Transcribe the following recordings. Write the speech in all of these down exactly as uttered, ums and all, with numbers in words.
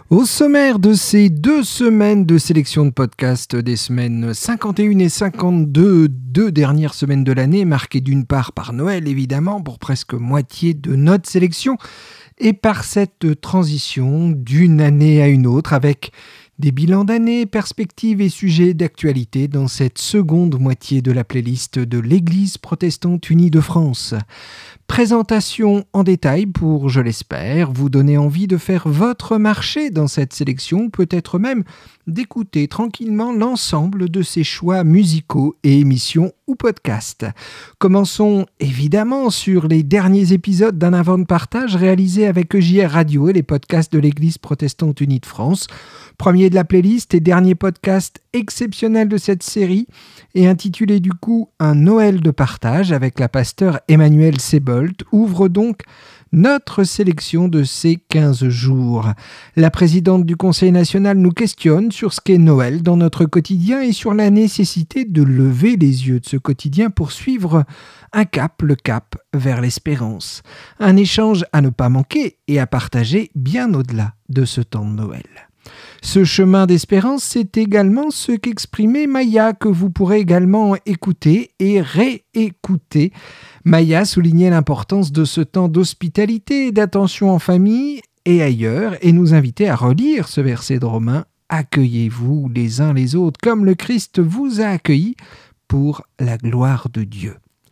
Au sommaire de ces deux semaines de sélection de podcasts des semaines cinquante et une et cinquante-deux, deux dernières semaines de l'année, marquées d'une part par Noël évidemment, pour presque moitié de notre sélection, et par cette transition d'une année à une autre avec des bilans d'année, perspectives et sujets d'actualité dans cette seconde moitié de la playlist de l'Église protestante unie de France. Présentation en détail pour, je l'espère, vous donner envie de faire votre marché dans cette sélection, peut-être même d'écouter tranquillement l'ensemble de ces choix musicaux et émissions ou podcasts. Commençons évidemment sur les derniers épisodes d'un avant de partage réalisé avec E J R Radio et les podcasts de l'Église protestante unie de France. Premier de la playlist et dernier podcast exceptionnel de cette série et intitulé du coup « Un Noël de partage » avec la pasteure Emmanuelle Sebolt ouvre donc notre sélection de ces quinze jours. La présidente du Conseil national nous questionne sur ce qu'est Noël dans notre quotidien et sur la nécessité de lever les yeux de ce quotidien pour suivre un cap, le cap vers l'espérance. Un échange à ne pas manquer et à partager bien au-delà de ce temps de Noël. Ce chemin d'espérance, c'est également ce qu'exprimait Maya, que vous pourrez également écouter et réécouter. Maya soulignait l'importance de ce temps d'hospitalité et d'attention en famille et ailleurs et nous invitait à relire ce verset de Romains. Accueillez-vous les uns les autres comme le Christ vous a accueillis pour la gloire de Dieu.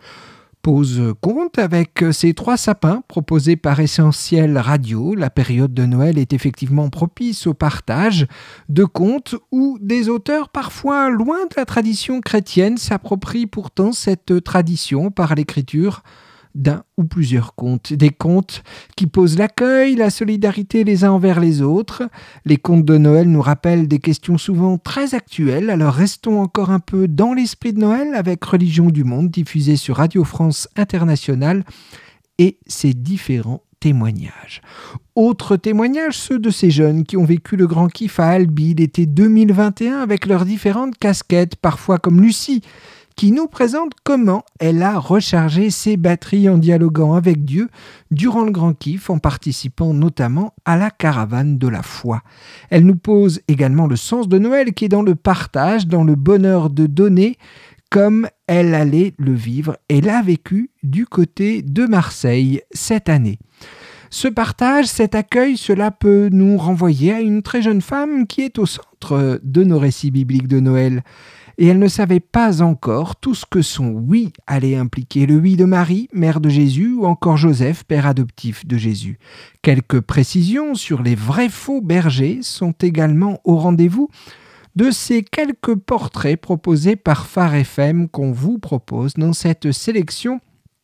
Pause compte avec ces trois sapins proposés par Essentiel Radio. La période de Noël est effectivement propice au partage de contes où des auteurs parfois loin de la tradition chrétienne s'approprient pourtant cette tradition par l'écriture d'un ou plusieurs contes. Des contes qui posent l'accueil, la solidarité les uns envers les autres. Les contes de Noël nous rappellent des questions souvent très actuelles, alors restons encore un peu dans l'esprit de Noël avec Religion du Monde, diffusée sur Radio France Internationale et ses différents témoignages. Autres témoignages, ceux de ces jeunes qui ont vécu le grand kiff à Albi l'été deux mille vingt et un avec leurs différentes casquettes, parfois comme Lucie, qui nous présente comment elle a rechargé ses batteries en dialoguant avec Dieu durant le Grand Kiff, en participant notamment à la caravane de la foi. Elle nous pose également le sens de Noël qui est dans le partage, dans le bonheur de donner, comme elle allait le vivre et l'a vécu du côté de Marseille cette année. Ce partage, cet accueil, cela peut nous renvoyer à une très jeune femme qui est au centre de nos récits bibliques de Noël. Et elle ne savait pas encore tout ce que son oui allait impliquer. Le oui de Marie, mère de Jésus, ou encore Joseph, père adoptif de Jésus. Quelques précisions sur les vrais faux bergers sont également au rendez-vous de ces quelques portraits proposés par Phare F M qu'on vous propose dans cette sélection,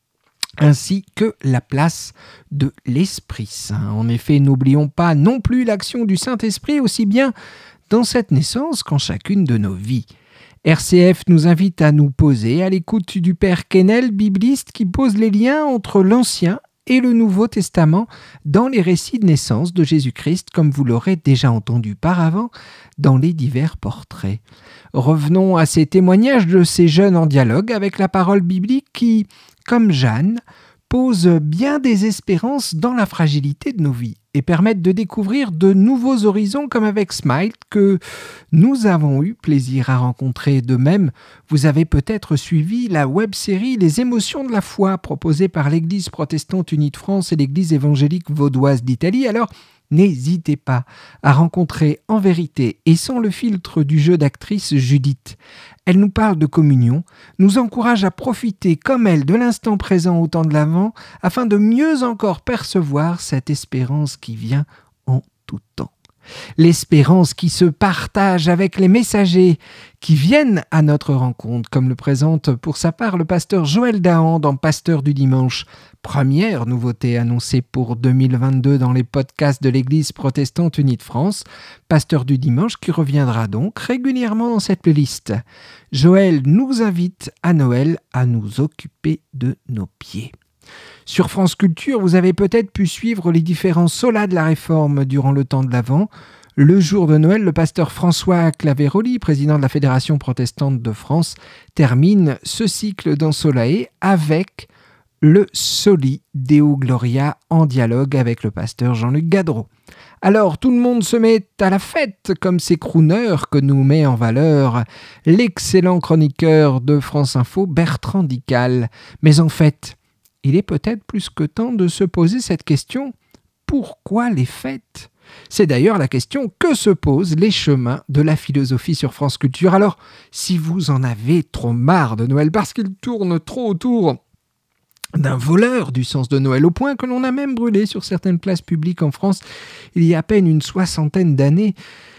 ainsi que la place de l'Esprit Saint. En effet, n'oublions pas non plus l'action du Saint-Esprit aussi bien dans cette naissance qu'en chacune de nos vies. R C F nous invite à nous poser à l'écoute du Père Quesnel, bibliste, qui pose les liens entre l'Ancien et le Nouveau Testament dans les récits de naissance de Jésus-Christ, comme vous l'aurez déjà entendu par avant dans les divers portraits. Revenons à ces témoignages de ces jeunes en dialogue avec la parole biblique qui, comme Jeanne, posent bien des espérances dans la fragilité de nos vies et permettent de découvrir de nouveaux horizons comme avec Smile que nous avons eu plaisir à rencontrer. De même, vous avez peut-être suivi la web-série Les émotions de la foi proposée par l'Église protestante unie de France et l'Église évangélique vaudoise d'Italie. Alors, n'hésitez pas à rencontrer en vérité et sans le filtre du jeu d'actrice Judith. Elle nous parle de communion, nous encourage à profiter comme elle de l'instant présent au temps de l'Avent afin de mieux encore percevoir cette espérance qui vient en tout temps. L'espérance qui se partage avec les messagers qui viennent à notre rencontre, comme le présente pour sa part le pasteur Joël Dahan dans Pasteur du Dimanche. Première nouveauté annoncée pour deux mille vingt-deux dans les podcasts de l'Église protestante unie de France. Pasteur du Dimanche qui reviendra donc régulièrement dans cette playlist. Joël nous invite à Noël à nous occuper de nos pieds. Sur France Culture, vous avez peut-être pu suivre les différents solas de la Réforme durant le temps de l'Avent. Le jour de Noël, le pasteur François Claveroli, président de la Fédération protestante de France, termine ce cycle d'Ensolae avec le Soli Deo Gloria en dialogue avec le pasteur Jean-Luc Gadreau. Alors tout le monde se met à la fête, comme ces crooners que nous met en valeur l'excellent chroniqueur de France Info, Bertrand Dical. Mais en fait, il est peut-être plus que temps de se poser cette question. Pourquoi les fêtes ? C'est d'ailleurs la question que se posent les chemins de la philosophie sur France Culture. Alors, si vous en avez trop marre de Noël parce qu'il tourne trop autour d'un voleur du sens de Noël, au point que l'on a même brûlé sur certaines places publiques en France il y a à peine une soixantaine d'années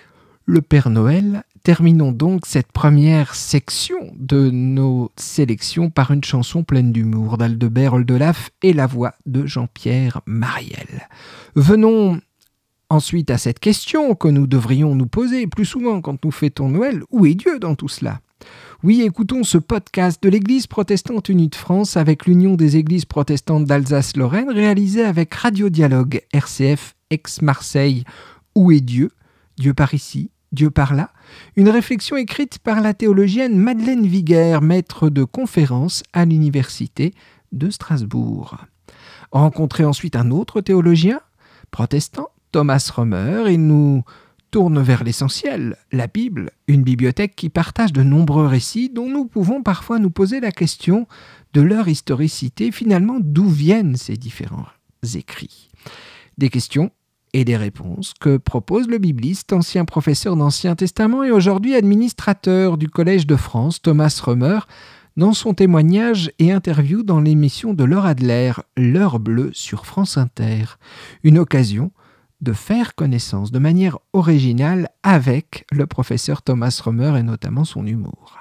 le Père Noël, terminons donc cette première section de nos sélections par une chanson pleine d'humour d'Aldebert Oldelaf et la voix de Jean-Pierre Mariel. Venons ensuite à cette question que nous devrions nous poser plus souvent quand nous fêtons Noël. Où est Dieu dans tout cela ? Oui, écoutons ce podcast de l'Église protestante unie de France avec l'Union des Églises protestantes d'Alsace-Lorraine réalisé avec Radio Dialogue, R C F, Aix-Marseille. Où est Dieu ? Dieu par ici, Dieu par là. Une réflexion écrite par la théologienne Madeleine Viguer, maître de conférence à l'Université de Strasbourg. Rencontrez ensuite un autre théologien protestant, Thomas Römer, il nous tourne vers l'essentiel, la Bible, une bibliothèque qui partage de nombreux récits dont nous pouvons parfois nous poser la question de leur historicité, finalement d'où viennent ces différents écrits. Des questions et des réponses que propose le bibliste, ancien professeur d'Ancien Testament et aujourd'hui administrateur du Collège de France, Thomas Römer, dans son témoignage et interview dans l'émission de Laure Adler, L'heure bleue sur France Inter. Une occasion de faire connaissance de manière originale avec le professeur Thomas Römer et notamment son humour.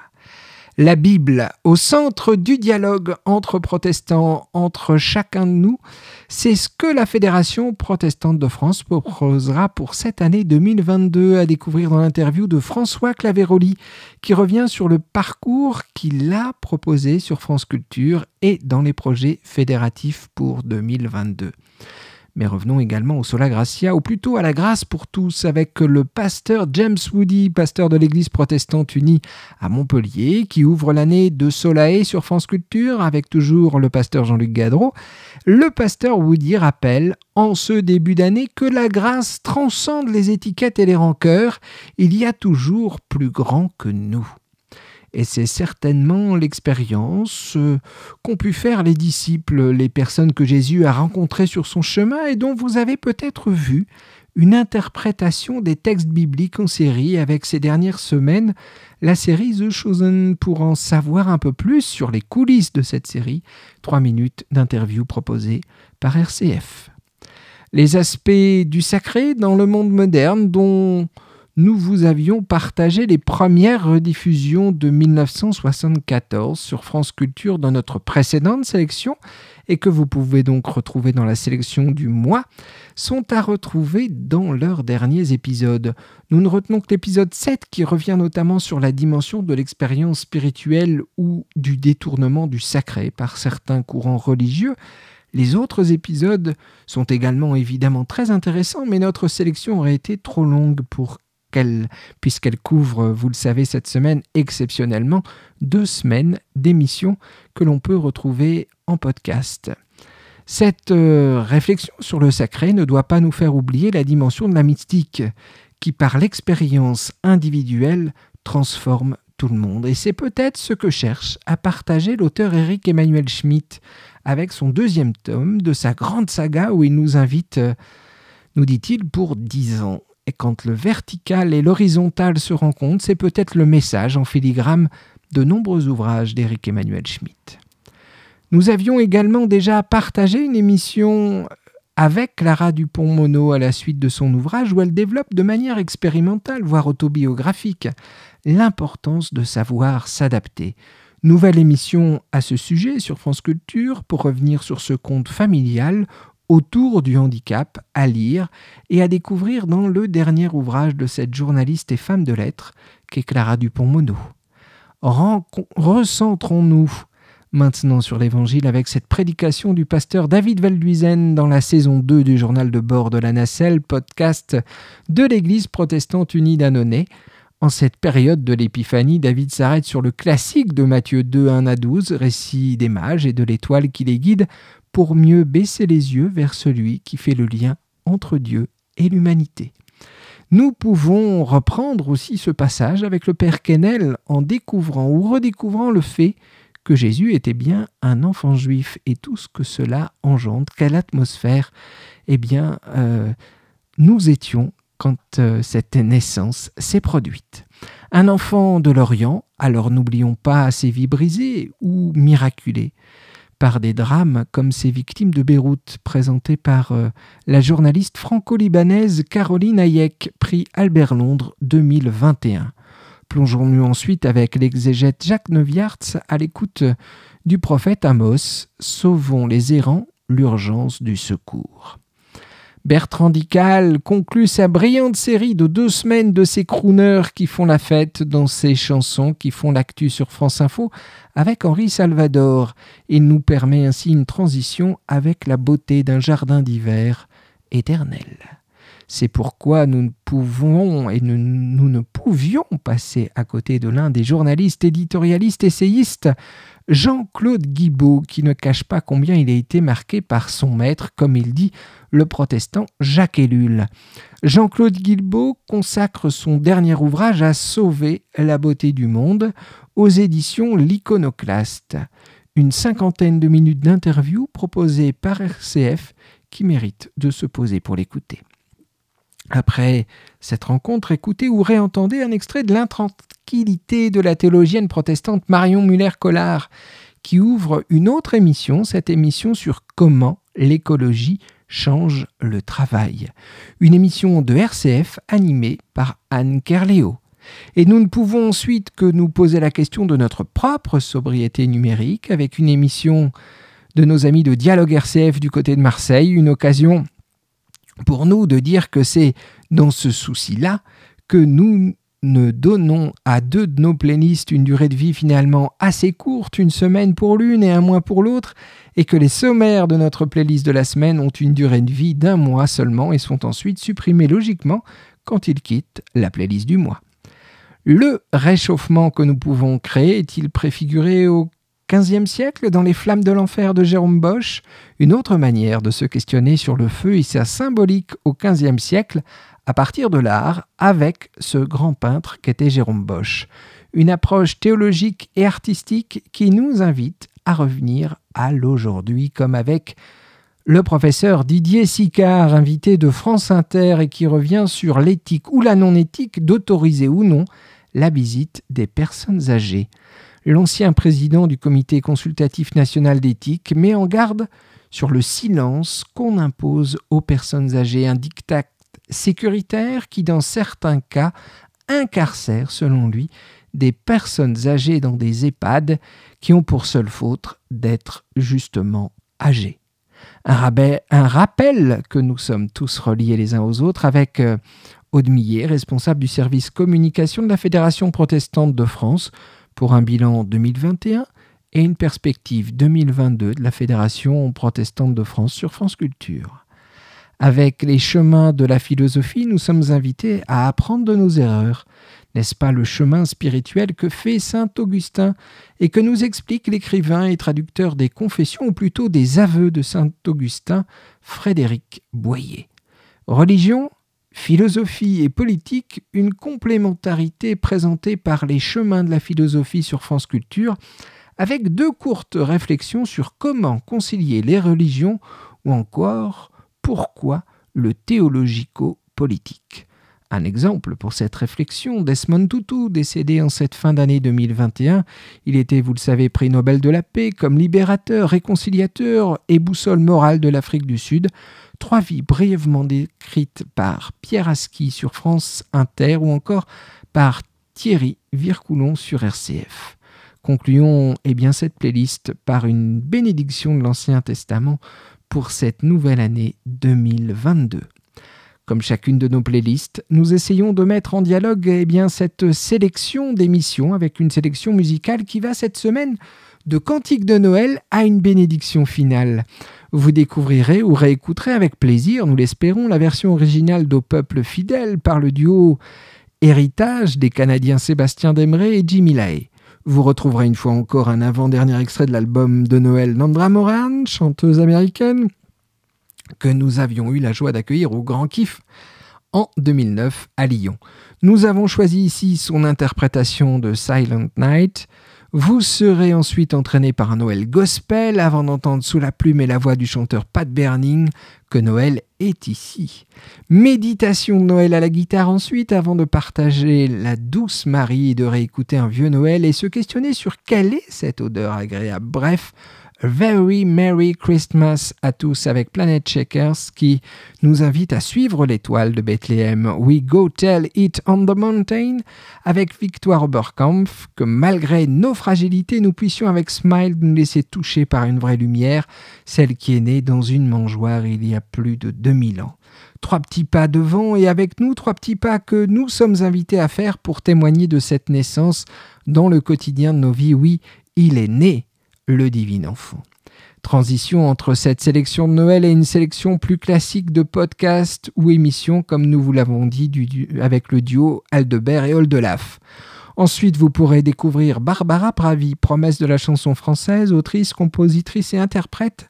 La Bible, au centre du dialogue entre protestants, entre chacun de nous, c'est ce que la Fédération protestante de France proposera pour cette année deux mille vingt-deux, à découvrir dans l'interview de François Claveroli, qui revient sur le parcours qu'il a proposé sur France Culture et dans les projets fédératifs pour deux mille vingt-deux. Mais revenons également au Sola Gratia, ou plutôt à la grâce pour tous, avec le pasteur James Woody, pasteur de l'Église protestante unie à Montpellier, qui ouvre l'année de Solae sur France Culture, avec toujours le pasteur Jean-Luc Gadreau. Le pasteur Woody rappelle, en ce début d'année, que la grâce transcende les étiquettes et les rancœurs. Il y a toujours plus grand que nous. Et c'est certainement l'expérience euh, qu'ont pu faire les disciples, les personnes que Jésus a rencontrées sur son chemin et dont vous avez peut-être vu une interprétation des textes bibliques en série avec ces dernières semaines, la série The Chosen. Pour en savoir un peu plus sur les coulisses de cette série, trois minutes d'interview proposées par R C F. Les aspects du sacré dans le monde moderne dont nous vous avions partagé les premières rediffusions de mille neuf cent soixante-quatorze sur France Culture dans notre précédente sélection et que vous pouvez donc retrouver dans la sélection du mois, sont à retrouver dans leurs derniers épisodes. Nous ne retenons que l'épisode sept qui revient notamment sur la dimension de l'expérience spirituelle ou du détournement du sacré par certains courants religieux. Les autres épisodes sont également évidemment très intéressants, mais notre sélection aurait été trop longue pour qu'elle, puisqu'elle couvre, vous le savez, cette semaine exceptionnellement, deux semaines d'émissions que l'on peut retrouver en podcast. Cette euh, réflexion sur le sacré ne doit pas nous faire oublier la dimension de la mystique, qui par l'expérience individuelle transforme tout le monde. Et c'est peut-être ce que cherche à partager l'auteur Éric Emmanuel Schmitt avec son deuxième tome de sa grande saga où il nous invite, euh, nous dit-il, pour dix ans. Et quand le vertical et l'horizontal se rencontrent, c'est peut-être le message en filigrane de nombreux ouvrages d'Éric Emmanuel Schmitt. Nous avions également déjà partagé une émission avec Clara Dupont-Mono à la suite de son ouvrage où elle développe de manière expérimentale, voire autobiographique, l'importance de savoir s'adapter. Nouvelle émission à ce sujet sur France Culture pour revenir sur ce conte familial autour du handicap, à lire et à découvrir dans le dernier ouvrage de cette journaliste et femme de lettres qu'est Clara Dupont-Mono. Renco- recentrons-nous maintenant sur l'Évangile avec cette prédication du pasteur David Valduizen dans la saison deux du journal de bord de la Nacelle, podcast de l'Église protestante unie d'Annonay. En cette période de l'Épiphanie, David s'arrête sur le classique de Matthieu deux, un à douze, récit des mages et de l'étoile qui les guide, pour mieux baisser les yeux vers celui qui fait le lien entre Dieu et l'humanité. Nous pouvons reprendre aussi ce passage avec le Père Quesnel en découvrant ou redécouvrant le fait que Jésus était bien un enfant juif et tout ce que cela engendre, quelle atmosphère eh bien, euh, nous étions quand euh, cette naissance s'est produite. Un enfant de l'Orient, alors n'oublions pas ses vies brisées ou miraculées par des drames comme ces victimes de Beyrouth présentées par euh, la journaliste franco-libanaise Caroline Hayek, prix Albert Londres deux mille vingt et un. Plongeons-nous ensuite avec l'exégète Jacques Neuwirth à l'écoute du prophète Amos, « Sauvons les errants, l'urgence du secours ». Bertrand Dical conclut sa brillante série de deux semaines de ces crooners qui font la fête dans ces chansons qui font l'actu sur France Info avec Henri Salvador. Il nous permet ainsi une transition avec la beauté d'un jardin d'hiver éternel. C'est pourquoi nous ne pouvons et nous, nous ne pouvions passer à côté de l'un des journalistes, éditorialistes, essayistes, Jean-Claude Guibaud, qui ne cache pas combien il a été marqué par son maître, comme il dit, le protestant Jacques Ellul. Jean-Claude Guibaud consacre son dernier ouvrage à sauver la beauté du monde aux éditions L'Iconoclaste. Une cinquantaine de minutes d'interview proposée par R C F qui mérite de se poser pour l'écouter. Après cette rencontre, écoutez ou réentendez un extrait de l'intranquillité de la théologienne protestante Marion Muller-Collard, qui ouvre une autre émission, cette émission sur comment l'écologie change le travail. Une émission de R C F animée par Anne Kerléo. Et nous ne pouvons ensuite que nous poser la question de notre propre sobriété numérique avec une émission de nos amis de Dialogue R C F du côté de Marseille, une occasion pour nous de dire que c'est dans ce souci-là que nous ne donnons à deux de nos playlists une durée de vie finalement assez courte, une semaine pour l'une et un mois pour l'autre, et que les sommaires de notre playlist de la semaine ont une durée de vie d'un mois seulement et sont ensuite supprimés logiquement quand ils quittent la playlist du mois. Le réchauffement que nous pouvons créer est-il préfiguré au quinzième siècle, dans les flammes de l'enfer de Jérôme Bosch, une autre manière de se questionner sur le feu et sa symbolique au quinzième siècle, à partir de l'art, avec ce grand peintre qu'était Jérôme Bosch. Une approche théologique et artistique qui nous invite à revenir à l'aujourd'hui, comme avec le professeur Didier Sicard, invité de France Inter, et qui revient sur l'éthique ou la non-éthique d'autoriser ou non la visite des personnes âgées. L'ancien président du Comité consultatif national d'éthique met en garde sur le silence qu'on impose aux personnes âgées, un diktat sécuritaire qui, dans certains cas, incarcère, selon lui, des personnes âgées dans des EHPAD qui ont pour seule faute d'être justement âgées. Un, rabais, un rappel que nous sommes tous reliés les uns aux autres avec euh, Aude Millet, responsable du service communication de la Fédération protestante de France, pour un bilan deux mille vingt et un et une perspective deux mille vingt-deux de la Fédération protestante de France sur France Culture. Avec les chemins de la philosophie, nous sommes invités à apprendre de nos erreurs. N'est-ce pas le chemin spirituel que fait saint Augustin et que nous explique l'écrivain et traducteur des Confessions, ou plutôt des aveux de saint Augustin, Frédéric Boyer. Religion, philosophie et politique, une complémentarité présentée par les chemins de la philosophie sur France Culture, avec deux courtes réflexions sur comment concilier les religions ou encore pourquoi le théologico-politique. Un exemple pour cette réflexion, Desmond Tutu, décédé en cette fin d'année deux mille vingt et un. Il était, vous le savez, prix Nobel de la paix, comme libérateur, réconciliateur et boussole morale de l'Afrique du Sud. Trois vies brièvement décrites par Pierre Aski sur France Inter ou encore par Thierry Vircoulon sur R C F. Concluons eh bien, cette playlist par une bénédiction de l'Ancien Testament pour cette nouvelle année deux mille vingt-deux. Comme chacune de nos playlists, nous essayons de mettre en dialogue eh bien, cette sélection d'émissions avec une sélection musicale qui va cette semaine de cantiques de Noël à une bénédiction finale. Vous découvrirez ou réécouterez avec plaisir, nous l'espérons, la version originale d'Au peuple fidèle par le duo Héritage des Canadiens Sébastien Demré et Jimmy Lahaye. Vous retrouverez une fois encore un avant-dernier extrait de l'album de Noël d'Andra Moran, chanteuse américaine. que nous avions eu la joie d'accueillir au Grand Kiff en deux mille neuf à Lyon. Nous avons choisi ici son interprétation de Silent Night. Vous serez ensuite entraîné par un Noël gospel avant d'entendre sous la plume et la voix du chanteur Pat Berning que Noël est ici. Méditation de Noël à la guitare ensuite avant de partager la douce Marie et de réécouter un vieux Noël et se questionner sur quelle est cette odeur agréable. Bref, A Very Merry Christmas à tous avec Planet Shakers qui nous invite à suivre l'étoile de Bethléem. We Go Tell It on the Mountain avec Victoire Oberkampf, que malgré nos fragilités, nous puissions avec Smile nous laisser toucher par une vraie lumière, celle qui est née dans une mangeoire il y a plus de deux mille ans. Trois petits pas devant et avec nous, trois petits pas que nous sommes invités à faire pour témoigner de cette naissance dans le quotidien de nos vies. Oui, il est né, le divin enfant. Transition entre cette sélection de Noël et une sélection plus classique de podcasts ou émissions, comme nous vous l'avons dit, du, du, avec le duo Aldebert et Oldelaf. Ensuite, vous pourrez découvrir Barbara Pravi, promesse de la chanson française, autrice, compositrice et interprète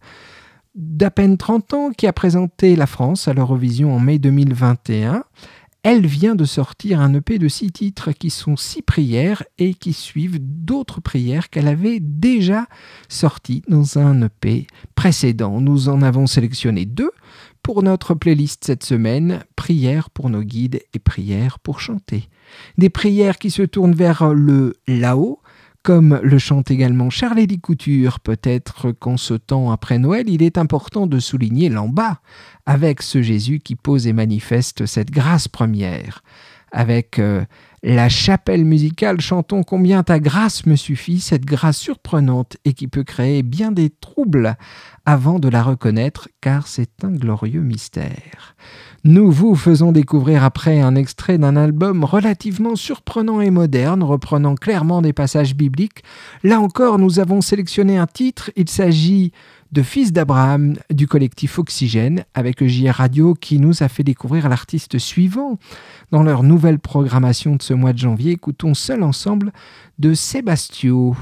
d'à peine trente ans, qui a présenté la France à l'Eurovision en mai deux mille vingt et un. Elle vient de sortir un E P de six titres qui sont six prières et qui suivent d'autres prières qu'elle avait déjà sorties dans un E P précédent. Nous en avons sélectionné deux pour notre playlist cette semaine, prières pour nos guides et prières pour chanter. Des prières qui se tournent vers le là-haut, comme le chante également Charlélie Couture. Peut-être qu'en ce temps après Noël, il est important de souligner l'en bas, avec ce Jésus qui pose et manifeste cette grâce première. Avec euh, la chapelle musicale, chantons combien ta grâce me suffit, cette grâce surprenante et qui peut créer bien des troubles avant de la reconnaître, car c'est un glorieux mystère. Nous vous faisons découvrir après un extrait d'un album relativement surprenant et moderne, reprenant clairement des passages bibliques. Là encore, nous avons sélectionné un titre, il s'agit de Fils d'Abraham du collectif Oxygène avec J R Radio qui nous a fait découvrir l'artiste suivant. Dans leur nouvelle programmation de ce mois de janvier, écoutons Seul ensemble de Sébastio.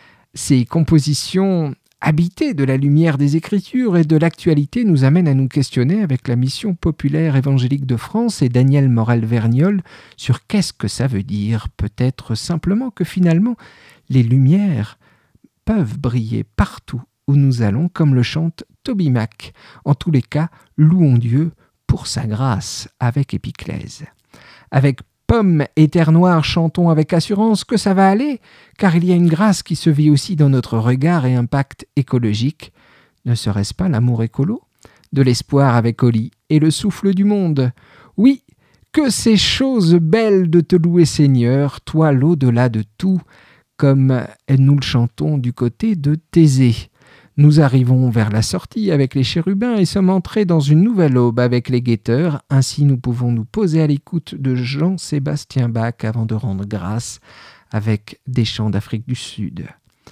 Ces compositions habitées de la lumière des Écritures et de l'actualité nous amènent à nous questionner avec la mission populaire évangélique de France et Daniel Morel-Vergnol sur qu'est-ce que ça veut dire. Peut-être simplement que finalement, les lumières peuvent briller partout où nous allons, comme le chante Toby Mac. En tous les cas, louons Dieu pour sa grâce avec Épiclèse. Avec Pomme et Terre Noire, chantons avec assurance que ça va aller, car il y a une grâce qui se vit aussi dans notre regard et impact écologique. Ne serait-ce pas l'amour écolo ? De l'espoir avec Oli et le souffle du monde. Oui, que ces choses belles de te louer Seigneur, toi l'au-delà de tout, comme nous le chantons du côté de Thésée. Nous arrivons vers la sortie avec les chérubins et sommes entrés dans une nouvelle aube avec les guetteurs. Ainsi, nous pouvons nous poser à l'écoute de Jean-Sébastien Bach avant de rendre grâce avec des chants d'Afrique du Sud.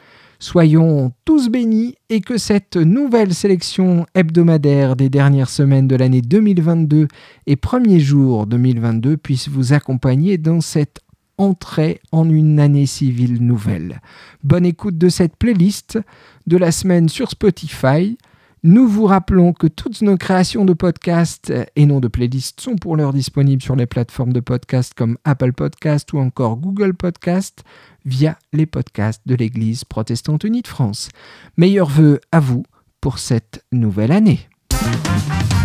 Soyons tous bénis et que cette nouvelle sélection hebdomadaire des dernières semaines de l'année deux mille vingt-deux et premiers jours deux mille vingt-deux puisse vous accompagner dans cette entrée en une année civile nouvelle. Bonne écoute de cette playlist de la semaine sur Spotify. Nous vous rappelons que toutes nos créations de podcasts et non de playlists sont pour l'heure disponibles sur les plateformes de podcasts comme Apple Podcasts ou encore Google Podcasts via les podcasts de l'Église protestante unie de France. Meilleurs vœux à vous pour cette nouvelle année.